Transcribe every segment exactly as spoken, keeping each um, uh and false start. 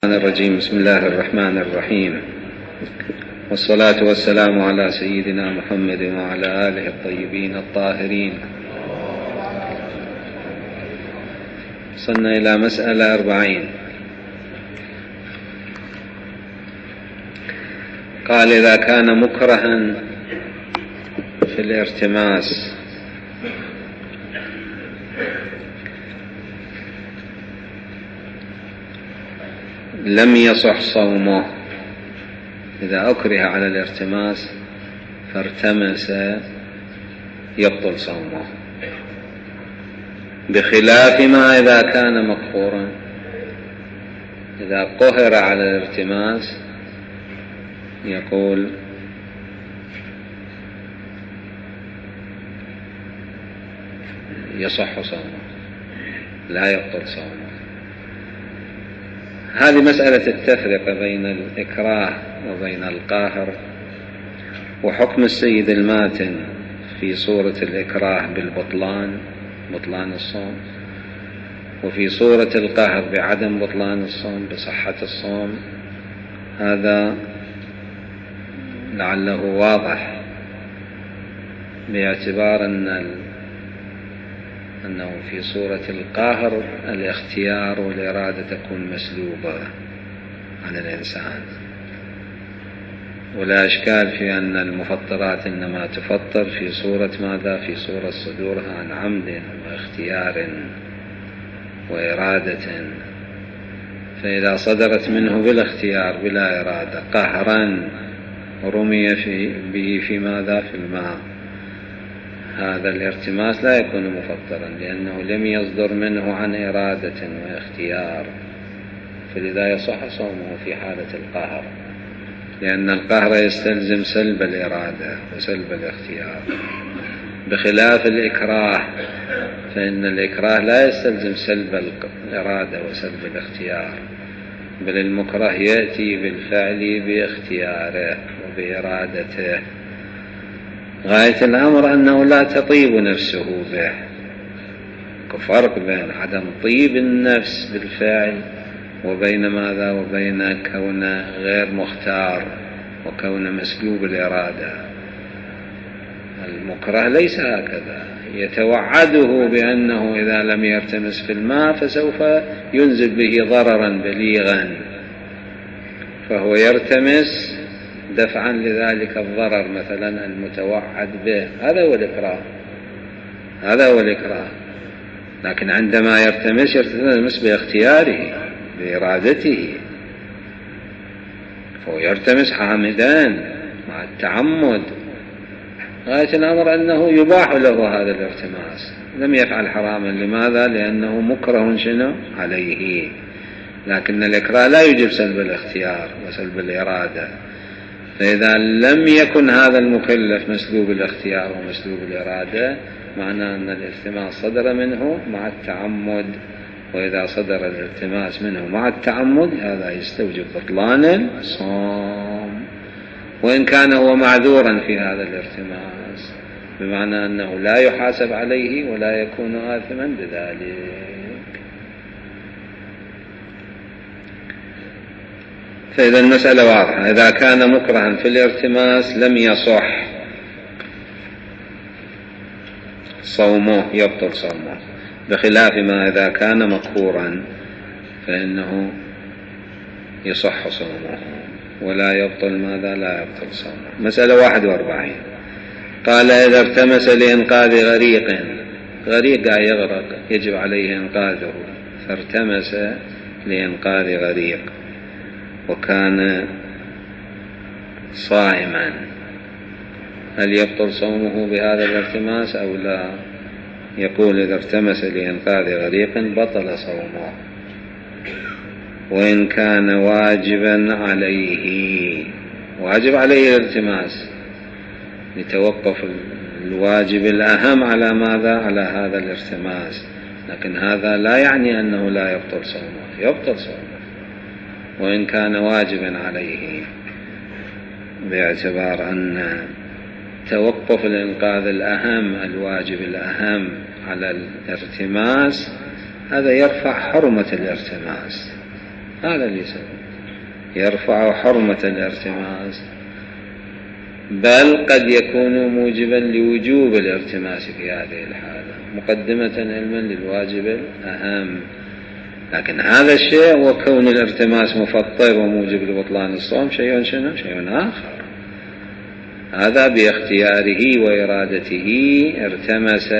الرجيم. بسم الله الرحمن الرحيم، والصلاة والسلام على سيدنا محمد وعلى آله الطيبين الطاهرين. وصلنا إلى مسألة أربعين. قال: إذا كان مكرها في الارتماس لم يصح صومه. إذا أكره على الارتماس فارتمس يبطل صومه، بخلاف ما إذا كان مقهورا. إذا قهر على الارتماس يقول يصح صومه، لا يبطل صومه. هذه مسألة التفرقة بين الإكراه وبين القاهر، وحكم السيد الماتن في صورة الإكراه بالبطلان، بطلان الصوم، وفي صورة القهر بعدم بطلان الصوم، بصحة الصوم. هذا لعله واضح، باعتبار أن أنه في صورة القهر الاختيار والإرادة تكون مسلوبة عن الإنسان، ولا إشكال في أن المفطرات إنما تفطر في صورة ماذا؟ في صورة صدورها عن عمد واختيار وإرادة. فإذا صدرت منه بالاختيار بلا إرادة قهرا رمي في به في ماذا؟ في الماء، هذا الارتماس لا يكون مفطرا، لأنه لم يصدر منه عن إرادة واختيار، فلذا يصح صومه في حالة القهر، لأن القهر يستلزم سلب الإرادة وسلب الاختيار، بخلاف الإكراه، فإن الإكراه لا يستلزم سلب الإرادة وسلب الاختيار، بل المكره يأتي بالفعل باختياره وبإرادته. غاية الأمر أنه لا تطيب نفسه به. كفرق بين عدم طيب النفس بالفعل وبين ماذا؟ وبين كونه غير مختار وكونه مسلوب الإرادة. المكره ليس هكذا، يتوعده بأنه إذا لم يرتمس في الماء فسوف ينزل به ضررا بليغا، فهو يرتمس دفعا لذلك الضرر مثلا المتوعد به. هذا هو الإكراه، هذا هو الإكراه. لكن عندما يرتمس يرتمس باختياره بإرادته، فهو يرتمس حامدان مع التعمد. غاية الأمر أنه يباح له هذا الارتماس، لم يفعل حراما. لماذا؟ لأنه مكره شنو عليه. لكن الإكراه لا يجب سلب الاختيار وسلب الإرادة. فإذا لم يكن هذا المكلف مسلوب الاختيار ومسلوب الإرادة، معناه أن الالتماس صدر منه مع التعمد، وإذا صدر الالتماس منه مع التعمد هذا يستوجب بطلان الصوم، وإن كان هو معذورا في هذا الالتماس، بمعنى أنه لا يحاسب عليه ولا يكون آثما بذلك. فإذا المسألة واضحة. إذا كان مكرها في الارتماس لم يصح صومه، يبطل صومه، بخلاف ما إذا كان مقهورا فإنه يصح صومه ولا يبطل ماذا؟ لا يبطل صومه. مسألة واحد واربعين. قال: إذا ارتمس لإنقاذ غريق، غريق يغرق يجب عليه إنقاذه، فارتمس لإنقاذ غريق وكان صائما، هل يبطل صومه بهذا الارتماس أو لا؟ يقول: إذا ارتمس لإنقاذ غريق بطل صومه، وإن كان واجبا عليه. واجب عليه الالتماس لتوقف الواجب الأهم على ماذا؟ على هذا الارتماس، لكن هذا لا يعني أنه لا يبطل صومه، يبطل صومه وإن كان واجبا عليه، باعتبار أن توقف الإنقاذ الأهم، الواجب الأهم على الارتماس، هذا يرفع حرمة الارتماس، هذا اللي يسوي، يرفع حرمة الارتماس، بل قد يكون موجبا لوجوب الارتماس في هذه الحالة، مقدمة علما للواجب الأهم. لكن هذا الشيء وكون الارتماس مفطر وموجب لبطلان الصوم شيء شنو؟ شيء آخر. هذا باختياره وإرادته ارتمس،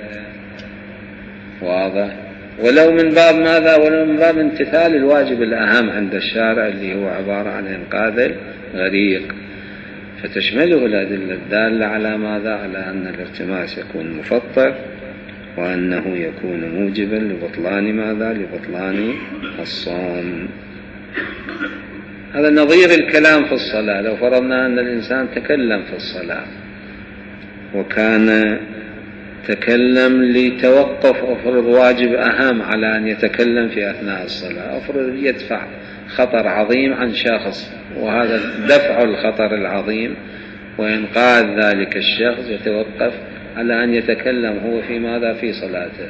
واضح؟ ولو من باب ماذا؟ ولو من باب امتثال الواجب الأهم عند الشارع اللي هو عبارة عن إنقاذ الغريق، فتشمله الأدلة الدالة على ماذا؟ على أن الارتماس يكون مفطر، وأنه يكون موجبا لبطلان ماذا؟ لبطلان الصوم. هذا نظير الكلام في الصلاة. لو فرضنا أن الإنسان تكلم في الصلاة وكان تكلم لتوقف، أفرض واجب أهم على أن يتكلم في أثناء الصلاة، أفرض يدفع خطر عظيم عن شخص، وهذا دفع الخطر العظيم وإنقاذ ذلك الشخص يتوقف على أن يتكلم هو في ماذا؟ في صلاته.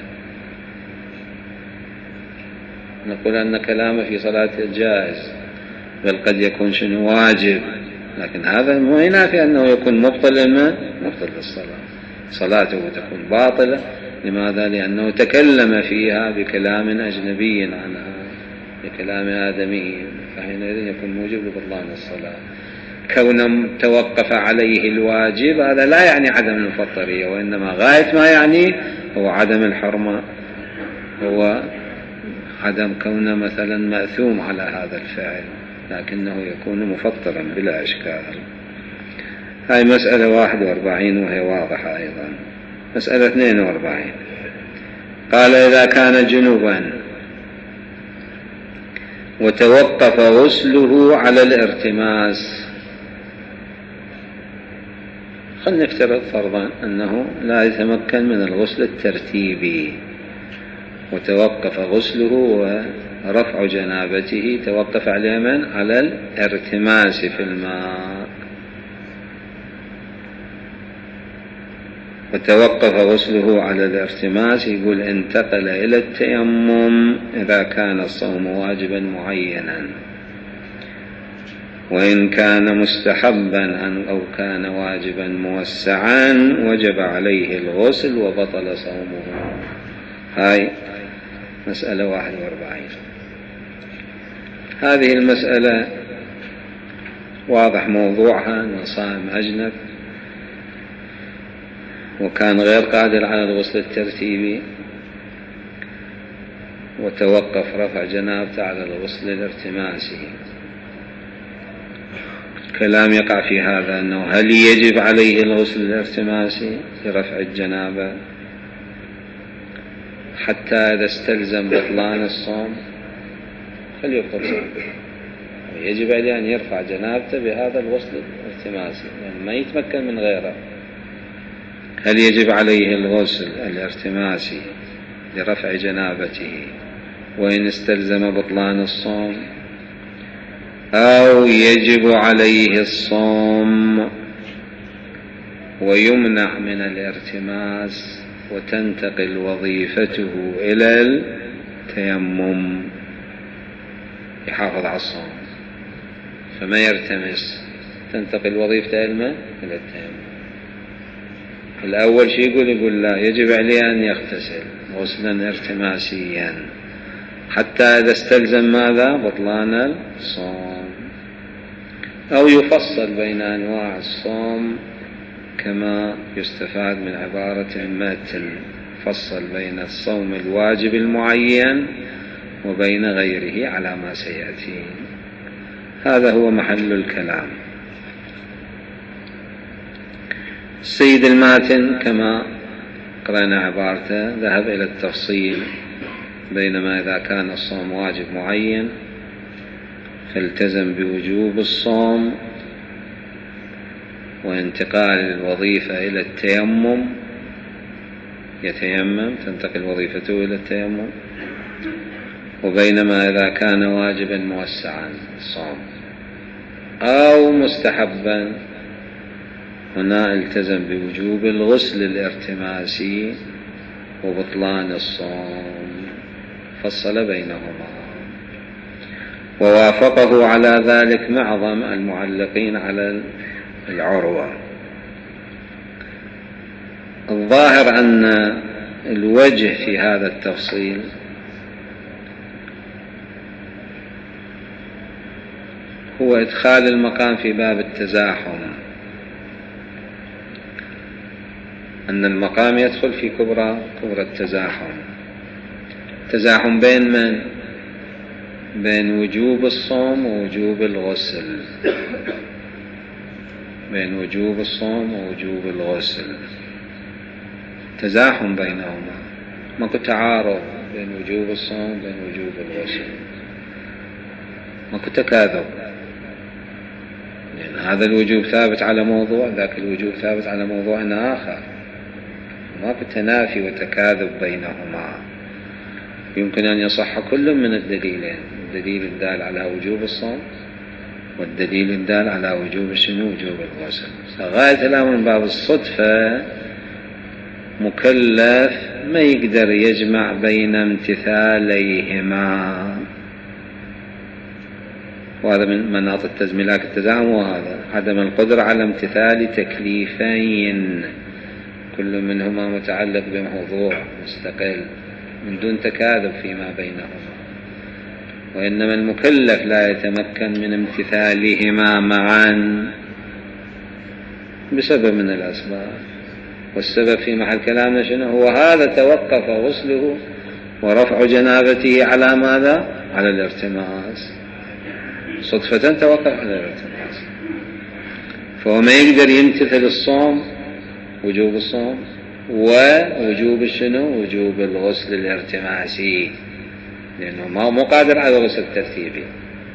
نقول أن كلامه في صلاته جائز، بل قد يكون شنو؟ واجب. لكن هذا مو ينافي أنه يكون مبطل ما مبطل للصلاة، صلاته تكون باطلة. لماذا؟ لأنه تكلم فيها بكلام أجنبي عنها، بكلام آدمي، فحينئذ يكون موجب لبطلان الصلاة. كون توقف عليه الواجب هذا لا يعني عدم المفطرية، وإنما غاية ما يعني هو عدم الحرمة، هو عدم كونه مثلا مأثوم على هذا الفعل، لكنه يكون مفطرا بلا إشكال. هاي مسألة واحد واربعين وهي واضحة أيضا. مسألة اثنين واربعين قال: إذا كان جنوبا وتوقف غسله على الارتماس. خلنا نفترض فرضا أنه لا يتمكن من الغسل الترتيبي، وتوقف غسله ورفع جنابته توقف على من؟ على الارتماس في الماء. وتوقف غسله على الارتماس، يقول انتقل إلى التيمم إذا كان الصوم واجبا معينا، وإن كان مستحبا أو كان واجبا موسعا وجب عليه الغسل وبطل صومه. هاي مسألة واحد واربعين. هذه المسألة واضح موضوعها أنه صائم أجنب وكان غير قادر على الغسل الترتيبي، وتوقف رفع جنابته على الغسل الارتماسي. كلام يقع في هذا أنه هل يجب عليه الغسل الارتماسي لرفع الجنابة حتى إذا استلزم بطلان الصوم؟ فليقل يجب عليه أن يرفع جنابته بهذا الغسل الارتماسي، يعني ما يتمكن من غيره. هل يجب عليه الغسل الارتماسي لرفع جنابته وإن استلزم بطلان الصوم، أو يجب عليه الصوم ويمنع من الارتماس وتنتقل وظيفته إلى التيمم، يحافظ على الصوم فما يرتمس، تنتقل وظيفته إلى التيمم. الأول شيء يقول يقول لا، يجب عليه أن يغتسل غسلا ارتماسيا حتى إذا استلزم ماذا؟ بطلان الصوم. أو يفصل بين أنواع الصوم كما يستفاد من عبارة ماتل، فصل بين الصوم الواجب المعين وبين غيره على ما سيأتي. هذا هو محل الكلام. السيد الماتن كما قرأنا عبارته ذهب إلى التفصيل، بينما إذا كان الصوم واجب معين فالتزم بوجوب الصوم وانتقال الوظيفة إلى التيمم، يتيمم تنتقل وظيفته إلى التيمم. وبينما إذا كان واجبا موسعا الصوم أو مستحبا هنا التزم بوجوب الغسل الارتماسي وبطلان الصوم، فصل بينهما. ووافقه على ذلك معظم المعلقين على العروة. الظاهر أن الوجه في هذا التفصيل هو إدخال المقام في باب التزاحم، أن المقام يدخل في كبرى كبرى التزاحم. تزاحم بين من؟ بين وجوب الصوم ووجوب الغسل، بين وجوب الصوم ووجوب الغسل، تزاحم بينهما، ماكو تعارض بين وجوب الصوم وبين وجوب الغسل، ماكو تكاذب، لأن هذا الوجوب ثابت على موضوع، ذاك الوجوب ثابت على موضوع آخر، ماكو تنافي وتكاذب بينهما. يمكن أن يصح كل من الدليلين، الدليل الدال على وجوب الصوم والدليل الدال على وجوب شنو؟ وجوب الغسل. غاية الأمر من باب الصدفة مكلف ما يقدر يجمع بين امتثاليهما، وهذا من مناط التزميلات التزاحم، وهذا عدم القدرة على امتثال تكليفين كل منهما متعلق بموضوع مستقل من دون تكاذب فيما بينهما، وإنما المكلف لا يتمكن من امتثالهما معا بسبب من الأسباب، والسبب في محل كلامنا شنو هو؟ هذا توقف غسله ورفع جنابته على ماذا؟ على الارتماس، صدفة توقف على الارتماس، فهو ما يقدر يمتثل الصوم وجوب الصوم ووجوب الشنو؟ وجوب الغسل الارتماسي، لأنه ما مو قادر على الغسل الترتيبي،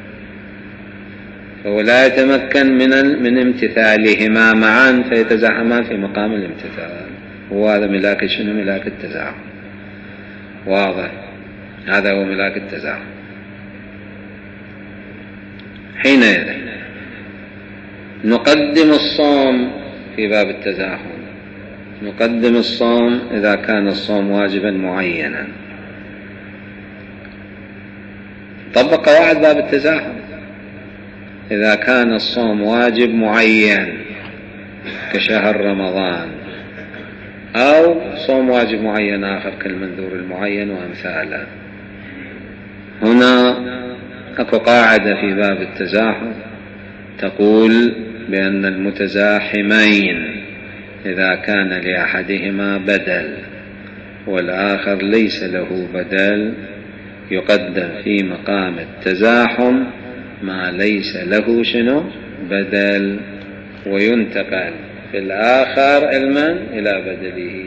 فهو لا يتمكن من من امتثالهما معا فيتزاحمان في مقام الامتثال، وهذا ملاك شنو؟ ملاك التزاحم. واضح؟ هذا هو ملاك التزاحم. حينئذ نقدم الصوم في باب التزاحم، نقدم الصوم إذا كان الصوم واجبا معينا، طبق قواعد باب التزاحم. إذا كان الصوم واجب معين كشهر رمضان، أو صوم واجب معين آخر كالمنذور المعين وأمثاله، هنا أكو قاعدة في باب التزاحم تقول بأن المتزاحمين إذا كان لأحدهما بدل والآخر ليس له بدل يقدم في مقام التزاحم ما ليس له شنو؟ بدل، وينتقل في الآخر علما إلى بدله.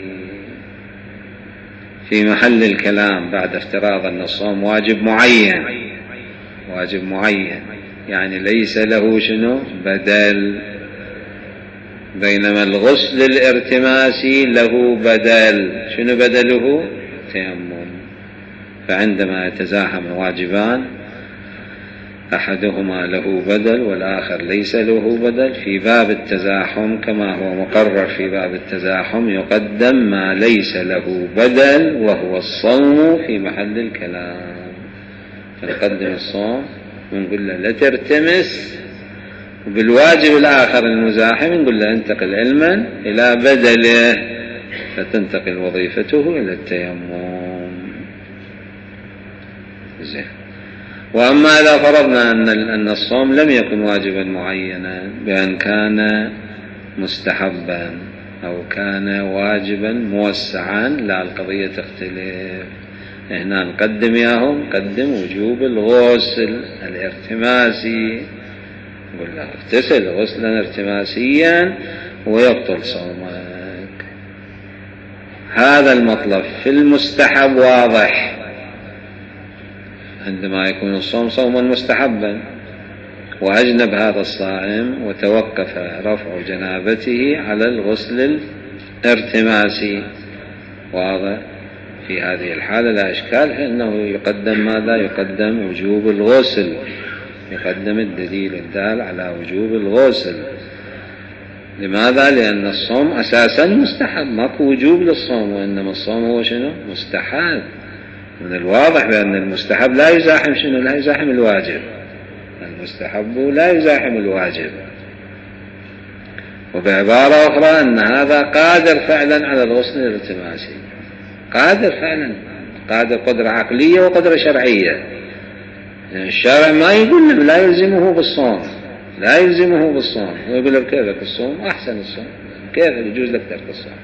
في محل الكلام بعد افتراض أن الصوم واجب معين، واجب معين يعني ليس له شنو؟ بدل، بينما الغسل الارتماسي له بدل. شنو بدله؟ تيمم. فعندما يتزاحم واجبان أحدهما له بدل والآخر ليس له بدل، في باب التزاحم كما هو مقرر في باب التزاحم يقدم ما ليس له بدل وهو الصوم في محل الكلام، فنقدم الصوم ونقول له لا ترتمس، وبالواجب الآخر المزاحم نقول له انتقل علما إلى بدله فتنتقل وظيفته إلى التيمم. زين. وأما إذا فرضنا أن أن الصوم لم يكن واجبا معينا بأن كان مستحبا أو كان واجبا موسعا، لا القضية تختلف. هنا نقدم ياهم نقدم وجوب الغسل الارتماسي، نقول له اغتسل غسلا ارتماسيا ويبطل صومك. هذا المطلب في المستحب واضح، عندما يكون الصوم صوما مستحبا وأجنب هذا الصائم وتوقف رفع جنابته على الغسل الارتماسي، واضح؟ في هذه الحالة لا إشكال، فإنه يقدم ماذا؟ يقدم وجوب الغسل، يقدم الدليل الدال على وجوب الغسل. لماذا؟ لأن الصوم أساسا مستحب، ماكو وجوب للصوم، وإنما الصوم هو شنو؟ مستحب. من الواضح بأن المستحب لا يزاحم شنو؟ لا يزاحم الواجب، المستحب لا يزاحم الواجب. وبعبارة أخرى أن هذا قادر فعلا على الغسل الالتماسي، قادر فعلا، قادر قدرة عقلية وقدرة شرعية. يعني الشارع ما يقول لا يلزمه بالصوم، لا يلزمه بالصوم، ويقول له كيفك الصوم؟ أحسن الصوم، كيف يجوز لك ترك الصوم؟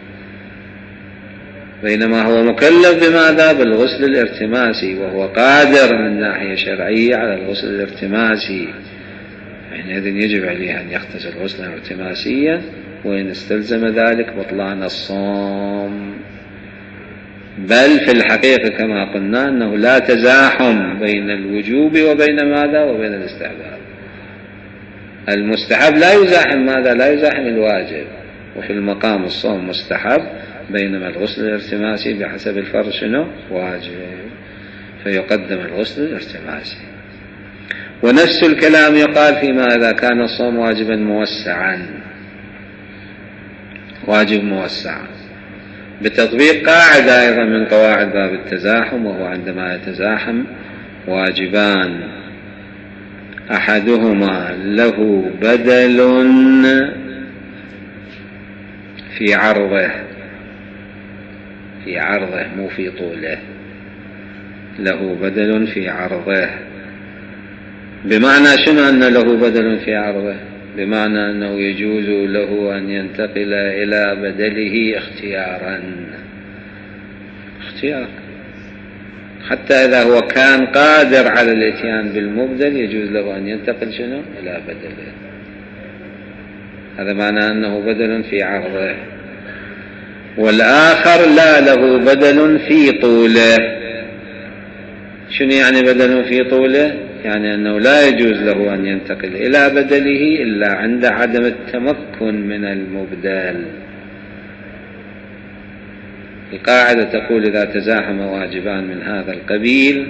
بينما هو مكلف بماذا؟ بالغسل الارتماسي، وهو قادر من ناحية شرعية على الغسل الارتماسي، حينئذ يجب عليه أن يغتسل غسلا ارتماسيا، وإن استلزم ذلك بطلان الصوم. بل في الحقيقة كما قلنا أنه لا تزاحم بين الوجوب وبين ماذا؟ وبين الاستحباب. المستحب لا يزاحم ماذا؟ لا يزاحم الواجب. وفي المقام الصوم مستحب، بينما الغسل الارتماسي بحسب الفرض شنو؟ واجب، فيقدم الغسل الارتماسي. ونفس الكلام يقال فيما إذا كان الصوم واجبا موسعا، واجب موسع، بتطبيق قاعدة أيضا من قواعد باب التزاحم، وهو عندما يتزاحم واجبان أحدهما له بدل في عرضه، في عرضه مو في طوله، له بدل في عرضه. بمعنى شنو أن له بدل في عرضه؟ بمعنى أنه يجوز له أن ينتقل إلى بدله اختيارا، اختيار، حتى إذا هو كان قادر على الاتيان بالمبدل يجوز له أن ينتقل شنو؟ إلى بدله. هذا معنى أنه بدل في عرضه. والآخر لا، له بدل في طوله. شنو يعني بدل في طوله؟ يعني أنه لا يجوز له أن ينتقل إلى بدله إلا عند عدم التمكن من المبدل. القاعدة تقول إذا تزاحم واجبان من هذا القبيل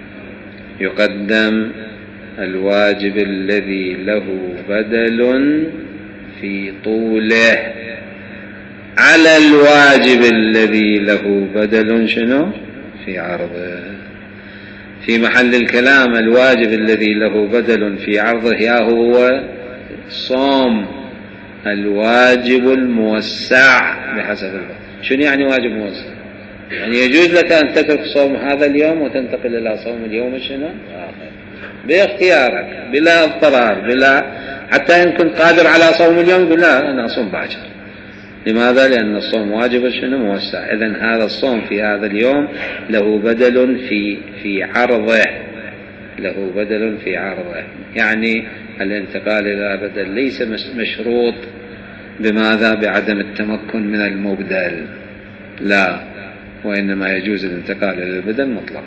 يقدم الواجب الذي له بدل في طوله على الواجب الذي له بدل شنو؟ في عرضه. في محل الكلام الواجب الذي له بدل في عرضه يا هو صوم الواجب الموسع بحسب الوقت. شنو يعني واجب موسع؟ يعني يجوز لك أن تترك صوم هذا اليوم وتنتقل إلى صوم اليوم شنو؟ آخر، باختيارك، بلا اضطرار، بلا حتى إن كنت قادر على صوم اليوم يقول لا أنا أصوم باكر. لماذا؟ لأن الصوم واجب شنو؟ موسع. إذن هذا الصوم في هذا اليوم له بدل في في عرضه، له بدل في عرضه. يعني الانتقال إلى بدل ليس مشروط بماذا؟ بعدم التمكن من المبدل، لا، وإنما يجوز الانتقال إلى البدل مطلقا.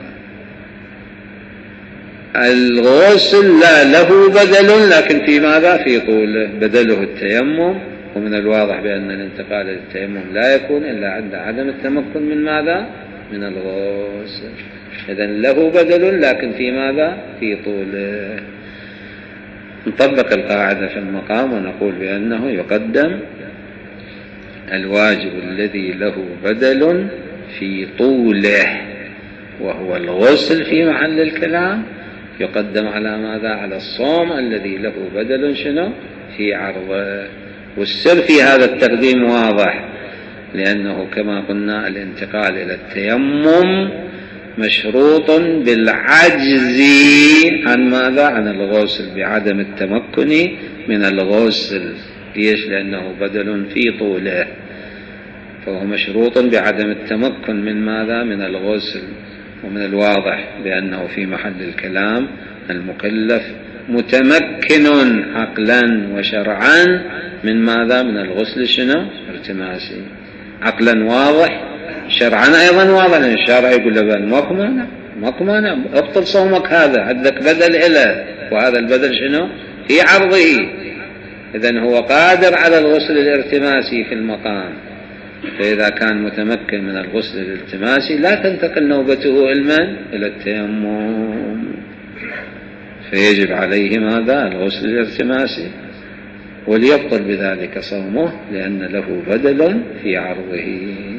الغسل لا، له بدل لكن في ماذا؟ في طوله، بدله التيمم، ومن الواضح بأن الانتقال للتيمم لا يكون إلا عند عدم التمكن من ماذا؟ من الغسل. إذن له بدل لكن في ماذا؟ في طوله. نطبق القاعدة في المقام ونقول بأنه يقدم الواجب الذي له بدل في طوله وهو الغسل في محل الكلام، يقدم على ماذا؟ على الصوم الذي له بدل شنو؟ في عرضه. والسر في هذا التقديم واضح، لأنه كما قلنا الانتقال إلى التيمم مشروط بالعجز عن ماذا؟ عن الغسل، بعدم التمكن من الغسل. ليش؟ لأنه بدل في طوله، فهو مشروط بعدم التمكن من ماذا؟ من الغسل. ومن الواضح بأنه في محل الكلام المكلف متمكن عقلا وشرعا من ماذا؟ من الغسل شنو؟ ارتماسي. عقلا واضح، شرعا أيضا واضح، لأن الشرع يقول له ماكو مانع، ماكو مانع، ابطل صومك، هذا عندك بدل إله، وهذا البدل شنو؟ في عرضه. إذن هو قادر على الغسل الارتماسي في المقام. فإذا كان متمكن من الغسل الالتماسي لا تنتقل نوبته علما إلى التيمم، فيجب عليه ماذا؟ الغسل الالتماسي، وليبطل بذلك صومه لأن له بدل في عرضه،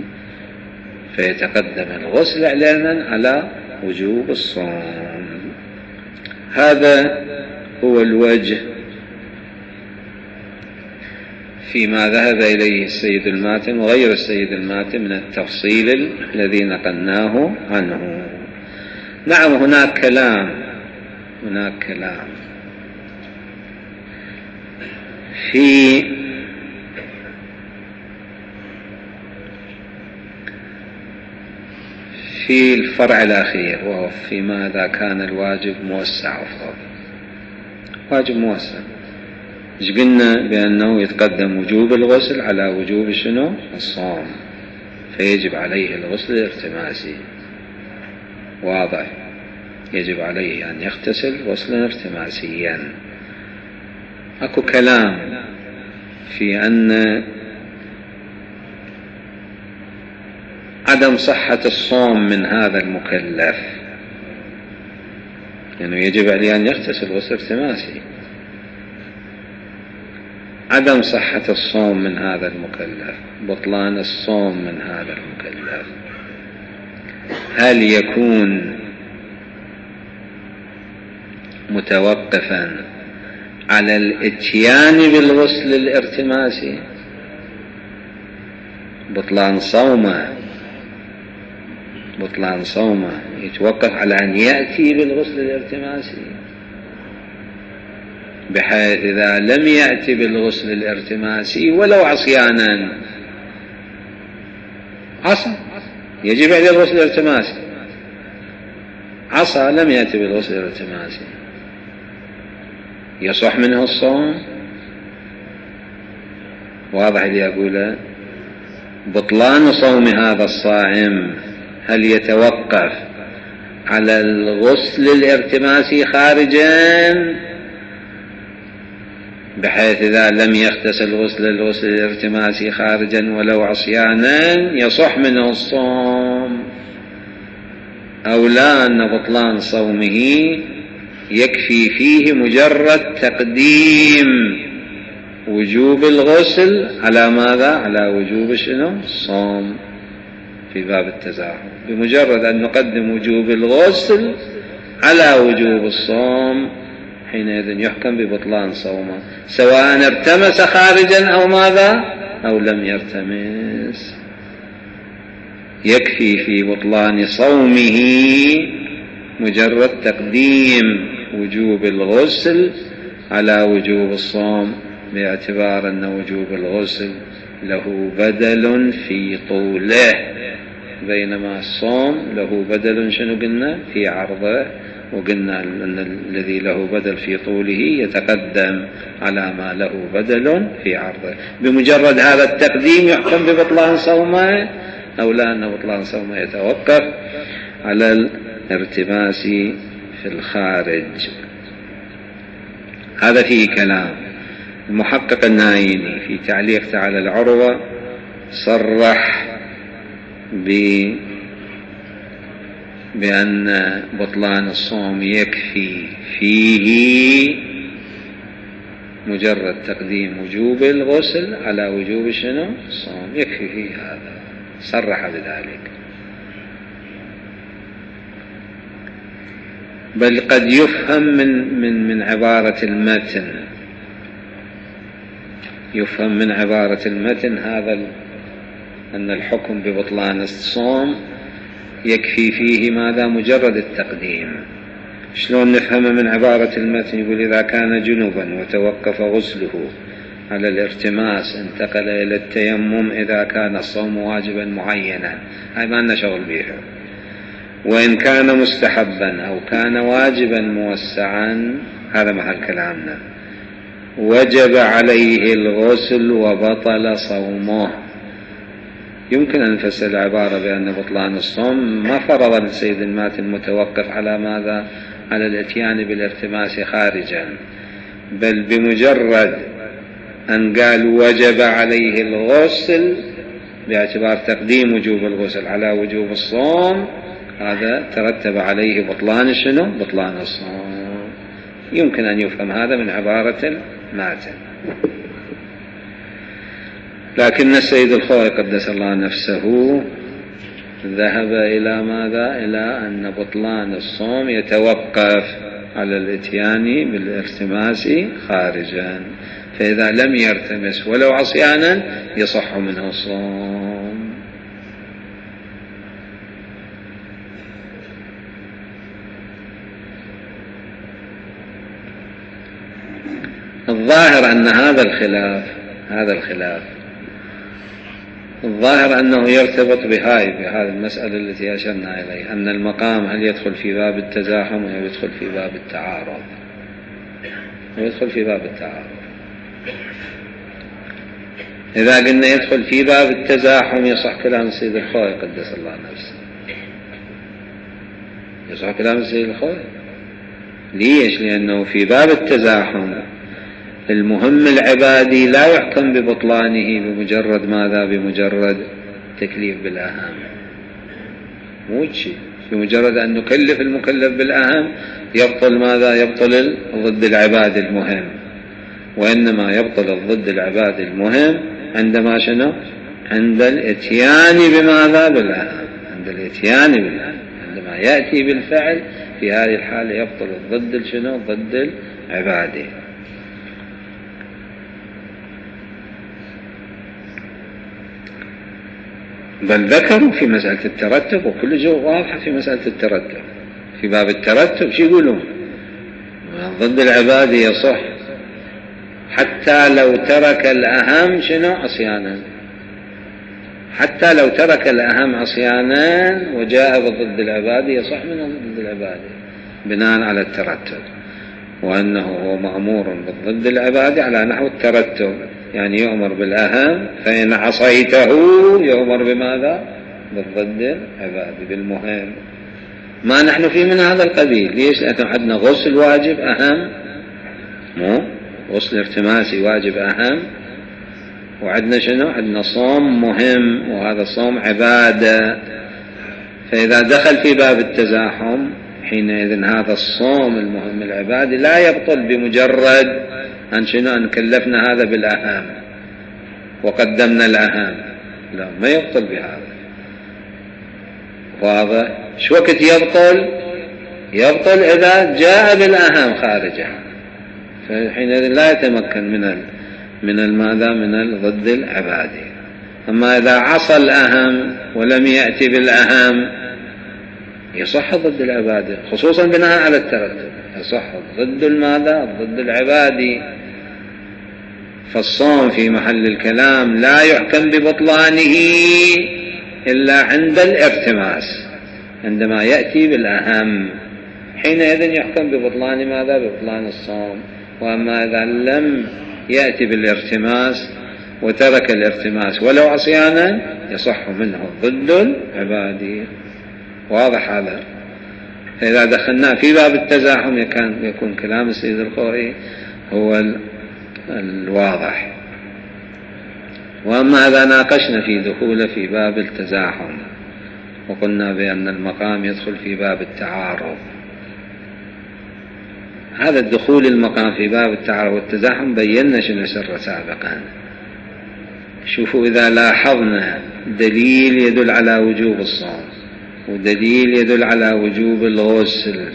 فيتقدم الغسل إعلانا على وجوب الصوم. هذا هو الوجه فيما ذهب إليه السيد الماتن وغير السيد الماتن من التفصيل الذي نقلناه عنه. نعم هناك كلام هناك كلام في في الفرع الأخير، وهو في ماذا كان الواجب موسع أفضل. واجب موسع إيش قلنا؟ بأنه يتقدم وجوب الغسل على وجوب شنو؟ الصوم، فيجب عليه الغسل الارتماسي. واضح؟ يجب عليه أن يغتسل غسلا ارتماسيا. أكو كلام في أن عدم صحة الصوم من هذا المكلف، لأنه يعني يجب عليه أن يغتسل غسل ارتماسي. عدم صحة الصوم من هذا المكلف، بطلان الصوم من هذا المكلف، هل يكون متوقفا على الاتيان بالغسل الارتماسي؟ بطلان صومه بطلان صومه يتوقف على أن يأتي بالغسل الارتماسي، بحيث إذا لم يأتي بالغسل الارتماسي ولو عصيانا عصى يجب عليه الغسل الارتماسي، عصى لم يأتي بالغسل الارتماسي يصح منه الصوم. واضح اللي أقوله؟ بطلان صوم هذا الصائم هل يتوقف على الغسل الارتماسي خارجا، بحيث إذا لم يغتسل غسل الغسل الارتماسي خارجا ولو عصيانا يصح منه الصوم، أو لا أن بطلان صومه يكفي فيه مجرد تقديم وجوب الغسل على ماذا؟ على وجوب شنو؟ الصوم في باب التزاحم. بمجرد أن نقدم وجوب الغسل على وجوب الصوم حينئذ يحكم ببطلان صومه، سواء ارتمس خارجا أو ماذا؟ أو لم يرتمس. يكفي في بطلان صومه مجرد تقديم وجوب الغسل على وجوب الصوم، باعتبار أن وجوب الغسل له بدل في طوله، بينما الصوم له بدل شنو قلنا؟ في عرضه، وقلنا أن الذي له بدل في طوله يتقدم على ما له بدل في عرضه. بمجرد هذا التقديم يحكم ببطلان صومه، أو لا أن بطلان صومه يتوقف على الارتماس في الخارج. هذا فيه كلام. المحقق النايني في تعليق على العروة صرح ب بأن بطلان الصوم يكفي فيه مجرد تقديم وجوب الغسل على وجوب شنو؟ الصوم، يكفي فيه هذا، صرح بذلك. بل قد يفهم من من من عبارة المتن يفهم من عبارة المتن هذا أن الحكم ببطلان الصوم يكفي فيه ماذا؟ مجرد التقديم. شلون نفهم من عبارة المتن؟ يقول إذا كان جنوبا وتوقف غسله على الارتماس انتقل إلى التيمم إذا كان الصوم واجبا معينا، هاي ما لنا شغل بيها. وإن كان مستحبا أو كان واجبا موسعا، هذا محل كلامنا، وجب عليه الغسل وبطل صومه. يمكن أن نفسر العبارة بأن بطلان الصوم ما فرض السيد الماتن متوقف على ماذا؟ على الاتيان بالارتماس خارجا، بل بمجرد أن قال وجب عليه الغسل باعتبار تقديم وجوب الغسل على وجوب الصوم، هذا ترتب عليه بطلان شنو؟ بطلان الصوم. يمكن أن يفهم هذا من عبارة الماتن. لكن السيد الخوئي قدس الله نفسه ذهب إلى ماذا؟ إلى أن بطلان الصوم يتوقف على الاتيان بالالتماس خارجا، فإذا لم يرتمس ولو عصيانا يصح منه الصوم. الظاهر أن هذا الخلاف هذا الخلاف الظاهر أنه يرتبط بهاي بهذه المسألة التي أشرنا إليها، أن المقام هل يدخل في باب التزاحم أو يدخل في باب التعارض؟ يدخل في باب التعارض. إذا قلنا يدخل في باب التزاحم يصح كلام السيد الخوي قدس الله نفسه، يصح كلام السيد الخوي. ليش؟ لأنه في باب التزاحم المهم العبادي لا يحكم ببطلانه بمجرد ماذا؟ بمجرد تكليف بالأهم، مو شيء بمجرد أن نكلف المكلف بالأهم يبطل ماذا؟ يبطل الضد العبادي المهم، وإنما يبطل الضد العبادي المهم عندما شنو؟ عند الاتيان بماذا؟ بالأهم، عند الاتيان بالأهم، عندما يأتي بالفعل في هذه الحالة يبطل الضد شنو؟ ضد العبادي. بل ذكروا في مسألة الترتب وكل جو واضحة في مسألة الترتب. في باب الترتب شو يقولون؟ ضد العبادي يصح حتى لو ترك الأهم شنو؟ عصيانا، حتى لو ترك الأهم عصيانا وجاء بالضد العبادي يصح من ضد العبادي بناء على الترتب، وأنه هو مأمور بالضد العبادي على نحو الترتب، يعني يؤمر بالأهم، فإن عصيته يؤمر بماذا؟ بالضد العبادي بالمهم. ما نحن في من هذا القبيل. ليش؟ لأنه عندنا غسل واجب أهم، مو غسل ارتماسي واجب أهم، وعندنا شنو؟ عندنا صوم مهم، وهذا الصوم عبادة. فإذا دخل في باب التزاحم حينئذ هذا الصوم المهم العبادي لا يبطل بمجرد أن شنو؟ أن كلفنا هذا بالأهم وقدمنا الأهم، لا، ما يبطل بهذا. واضح؟ شو وقت يبطل؟ يبطل إذا جاء بالأهم خارجه، فحينئذ لا يتمكن من ال من الماذا؟ من الضد العبادي. أما إذا عصى الأهم ولم يأتي بالأهم يصح ضد العبادي، خصوصا بناء على الترتب، يصح ضد الماذا؟ ضد العبادي. فالصوم في محل الكلام لا يحكم ببطلانه إلا عند الارتماس، عندما يأتي بالأهم حينئذ يحكم ببطلان ماذا؟ ببطلان الصوم. وأما إذا لم يأتي بالارتماس وترك الارتماس ولو عصيانا يصح منه ضد العبادي. واضح هذا؟ فإذا دخلنا في باب التزاحم يكون كلام السيد الخوئي هو الواضح. وأما إذا ناقشنا في دخول في باب التزاحم وقلنا بأن المقام يدخل في باب التعارض، هذا الدخول المقام في باب التعارض والتزاحم بينا شنو سر سابقا. شوفوا، إذا لاحظنا دليل يدل على وجوب الصوم ودليل يدل على وجوب الغسل،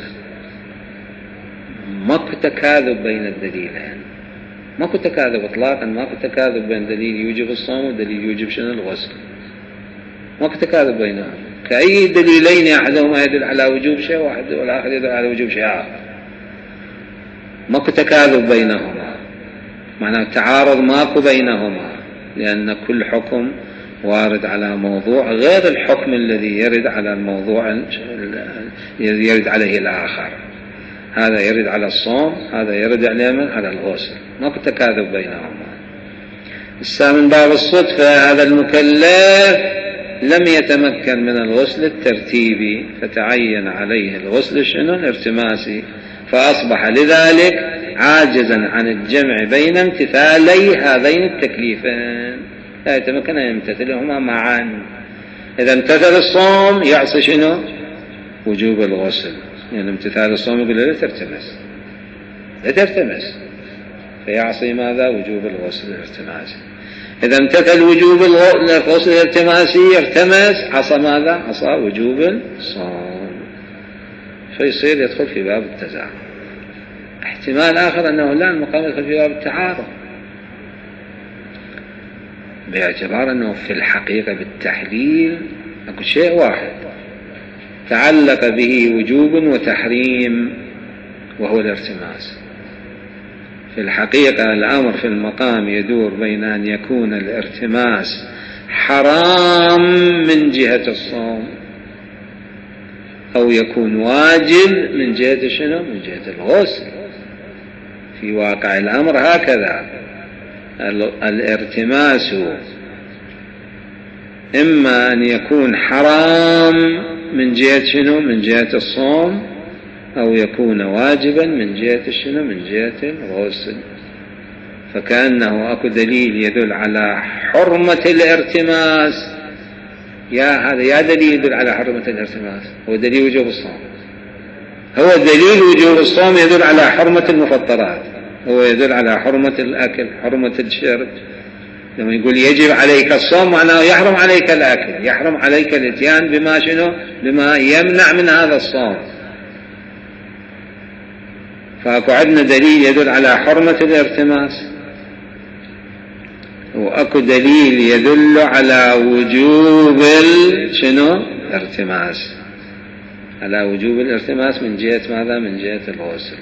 ماكو تكاذب بين الدليلين، ماكو تكاذب اطلاقا، ماكو تكاذب بين دليل يوجب الصوم ودليل يوجب شنو؟ الغسل، ماكو تكاذب بينهم. كأي دليلين أحدهما يدل على وجوب شيء واحد والآخر يدل على وجوب شيء آخر، ماكو تكاذب بينهما، معناه تعارض ماكو بينهما، لأن كل حكم وارد على موضوع غير الحكم الذي يرد على الموضوع الذي يرد عليه الآخر. هذا يرد على الصوم، هذا يرد على الغسل، ماكو تكاذب بينهما. السابع من باب الصدفة، هذا المكلف لم يتمكن من الغسل الترتيبي فتعين عليه الغسل شنو؟ الارتماسي، فأصبح لذلك عاجزا عن الجمع بين امتثالي هذين التكليفين، لا يتمكن أن يمتثلهما معا. إذا امتثل الصوم يعصي شنو؟ وجوب الغسل، يعني امتثال الصوم يقول لا ترتمس لا ترتمس، فيعصي ماذا؟ وجوب الغسل الارتماسي. إذا امتثل وجوب الغسل الارتماسي يرتمس، عصى ماذا؟ عصى وجوب الصوم، فيصير يدخل في باب التزاحم. احتمال آخر أنه لا، المقام يدخل في باب التعارض، باعتبار أنه في الحقيقة بالتحليل أكو شيء واحد تعلق به وجوب وتحريم وهو الارتماس. في الحقيقة الأمر في المقام يدور بين أن يكون الارتماس حرام من جهة الصوم أو يكون واجب من جهة شنو؟ من جهة الغسل. في واقع الأمر هكذا، الارتماس إما أن يكون حرام من جهة شنو؟ من جهة الصوم، أو يكون واجبا من جهة شنو؟ من جهة الغسل. فكأنه أكو دليل يدل على حرمة الارتماس، يا هذا يا دليل يدل على حرمة الارتماس، هو دليل وجوب الصوم، هو دليل وجوب الصوم يدل على حرمة المفطرات، هو يدل على حرمة الأكل، حرمة الشرب. لما يقول يجب عليك الصوم معناه يحرم عليك الأكل، يحرم عليك الاتيان بما شنو؟ بما يمنع من هذا الصوم. فأكو عندنا دليل يدل على حرمة الارتماس، وأكو دليل يدل على وجوب شنو؟ الارتماس، على وجوب الارتماس من جهة ماذا؟ من جهة الغسل.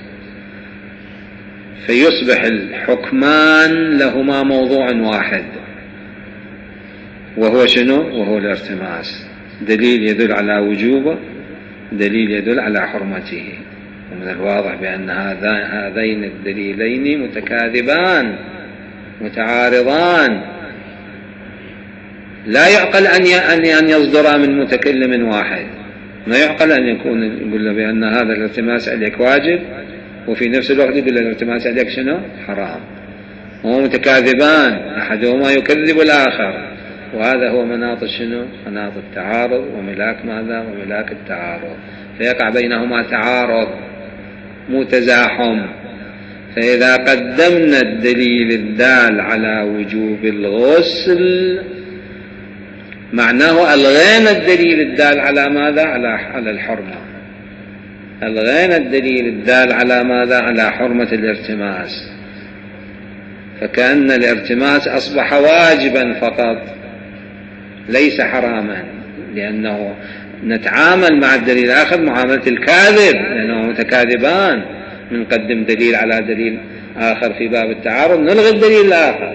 فيصبح الحكمان لهما موضوع واحد، وهو شنو؟ وهو الارتماس. دليل يدل على وجوبه، دليل يدل على حرمته. ومن الواضح بأن هذين الدليلين متكاذبان متعارضان، لا يعقل أن يصدرا من متكلم واحد. ما يعقل أن يكون يقول بأن هذا الارتماس عليك واجب، وفي نفس الوقت يقول الارتماس عليك شنو؟ حرام. هو متكاذبان، أحدهما يكذب الآخر، وهذا هو مناط شنو؟ مناط التعارض وملاك ماذا؟ وملاك التعارض. فيقع بينهما تعارض مو تزاحم. فإذا قدمنا الدليل الدال على وجوب الغسل معناه ألغينا الدليل الدال على ماذا؟ على على الحرمة، ألغينا الدليل الدال على ماذا؟ على حرمة الارتماس. فكأن الارتماس أصبح واجبا فقط ليس حراما، لأنه نتعامل مع الدليل الآخر معاملة الكاذب، لأنه متكاذبان. نقدم دليل على دليل آخر في باب التعارض، نلغي الدليل الآخر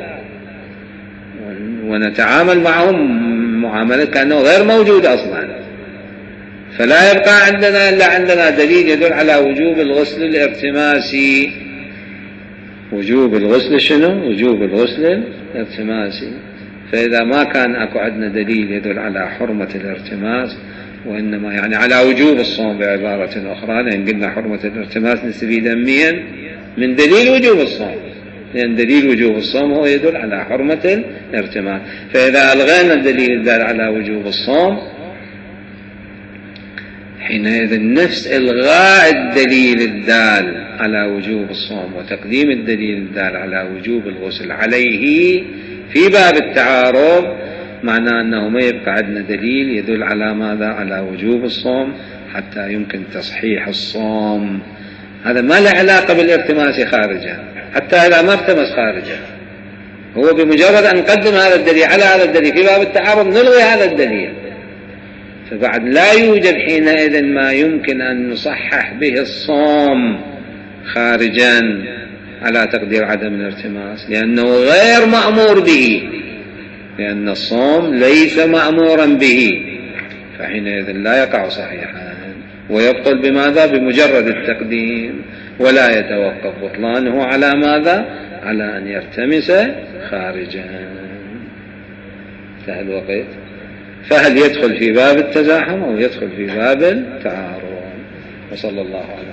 ونتعامل معهم معاملة كأنه غير موجود أصلا. فلا يبقى عندنا إلا عندنا دليل يدل على وجوب الغسل الارتماسي. وجوب الغسل شنو؟ وجوب الغسل الارتماسي. فإذا ما كان أكو عندنا دليل يدل على حرمة الارتماس، وإنما يعني على وجوب الصوم بعبارة أخرى، لأن قلنا حرمة الارتماس نستفيد منين؟ من دليل وجوب الصوم، لأن دليل وجوب الصوم هو يدل على حرمة الارتماس. فإذا ألغينا الدليل الدال على وجوب الصوم حينئذ نفس إلغاء الدليل الدال على وجوب الصوم وتقديم الدليل الدال على وجوب الغسل عليه في باب التعارض معناه أنه ما يبقى عندنا دليل يدل على ماذا؟ على وجوب الصوم حتى يمكن تصحيح الصوم. هذا ما له علاقة بالارتماس خارجا، حتى إذا ما ارتمس خارجا، هو بمجرد أن نقدم هذا الدليل على هذا الدليل في باب التعارض نلغي هذا الدليل، فبعد لا يوجد حينئذ ما يمكن أن نصحح به الصوم خارجا على تقدير عدم الارتماس، لأنه غير مأمور به، لأن الصوم ليس مأمورا به، فحينئذ لا يقع صحيحا ويبطل بماذا؟ بمجرد التقديم، ولا يتوقف بطلانه على ماذا؟ على أن يرتمس خارجا. انتهى الوقت. فهل يدخل في باب التزاحم أو يدخل في باب التعارض؟ وصلى الله عليه